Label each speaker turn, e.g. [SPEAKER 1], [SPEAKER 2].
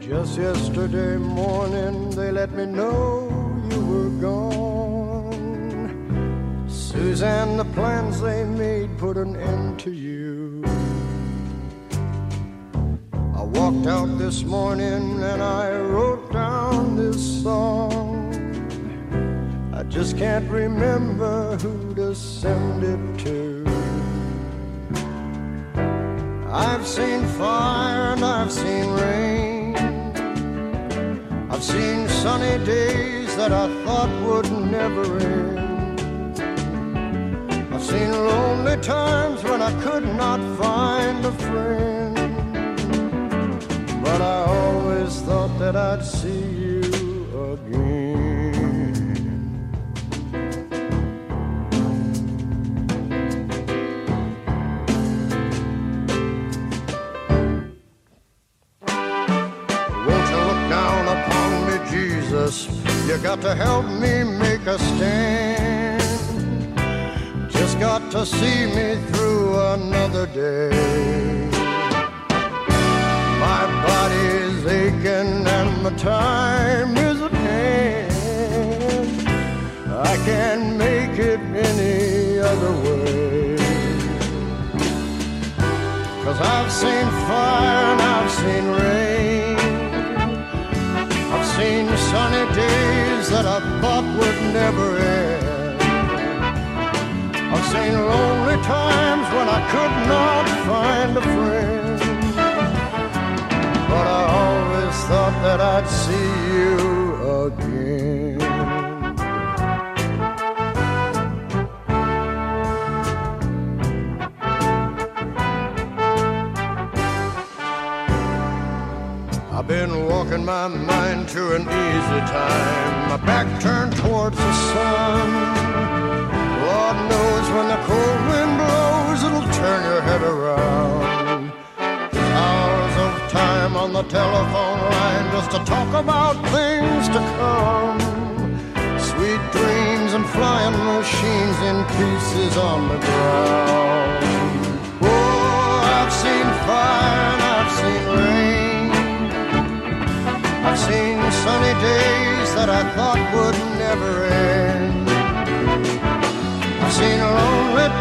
[SPEAKER 1] Just yesterday morning they let me know you were gone. Suzanne, the plans they made put an end to you. I walked out this morning and I wrote down this song. I just can't remember who to send it to. I've seen fire and I've seen rain. I've seen sunny days that I thought would never end. I've seen lonely times when I could not find a friend. But I always thought that I'd see you again. Won't you look down upon me, Jesus? You got to help me make a stand. Just got to see me through another day. My body's aching and my time is at hand. I can't make it any other way. 'Cause I've seen fire and I've seen rain. I've seen sunny days that I thought would never end. I've seen lonely times when I could not find a friend. But I always thought that I'd see you again. I've been walking my mind to an easy time, my back turned towards the sun. Lord knows when the cold wind blows, it'll turn your head around. Time on the telephone line just to talk about things to come. Sweet dreams and flying machines in pieces on the ground. Oh, I've seen fire and I've seen rain. I've seen sunny days that I thought would never end. I've seen lonely